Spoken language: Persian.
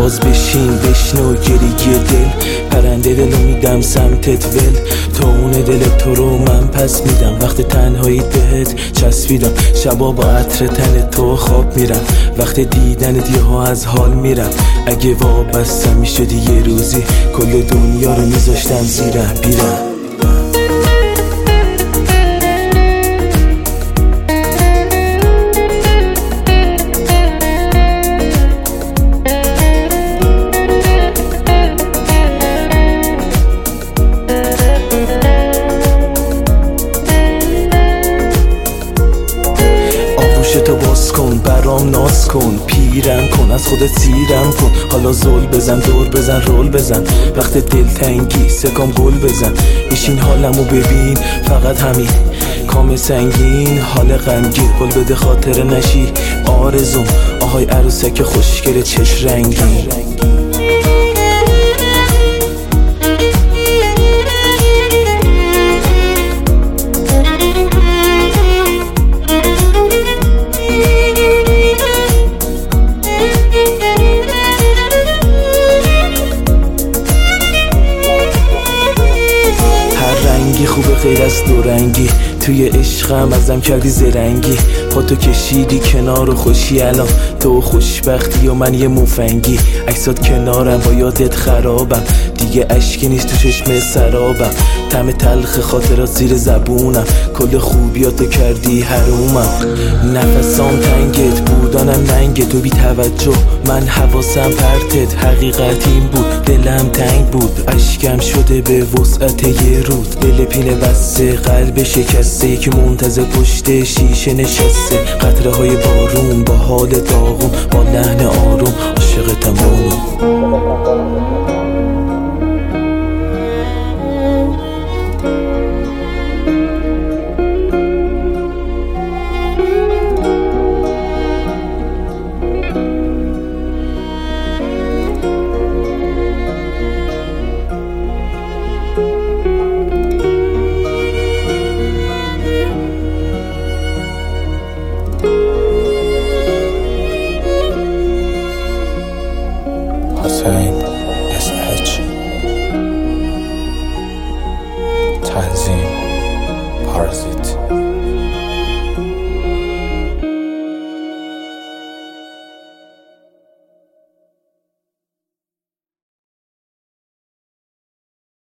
باز بشین بشنو گریه دل، پرنده دلو میدم سمتت ول، تو اون دل تو رو من پس میدم، وقت تنهایی بهت چسبیدم، شبا با عطر تن تو خواب میرم، وقت دیدنت یهو از حال میرم، اگه وابستم میشدی یه روزی کل دنیا رو میذاشتم زیرم بیرم. تو باز کن برام ناز کن، پیرم کن از خودت سیرم کن، حالا زل بزن دور بزن رول بزن، وقت دلتنگی سکام گل بزن، بشین حالمو ببین فقط همین، کام سنگین حال غمگین، قول بده خاطر نشی آرزوم، آهای عروسک خوشگل چش رنگین. خوبه غیر از دو رنگی، توی عشقم ازم کردی زرنگی، پاتو کشیدی کنار و خوشی الان، تو خوشبختی و من یه مفنگی، عکسات کنارم با یادت خرابم، دیگه اشکی نیست تو چشم سرابم، طعم تلخ خاطرات زیر زبونم، کل خوبیاتو کردی حرومم، نفسام تنگت بودانم ننگ تو بی توجه، من حواسم پرتت، حقیقت این بود دلم تنگ بود، اشکم شده به وسعت یه رود، دل پینه بسته قلب شکسته که منتظر پشت شیشه نشسته، قطره های بارون با حال داغون، با لحن آروم عاشق تمام.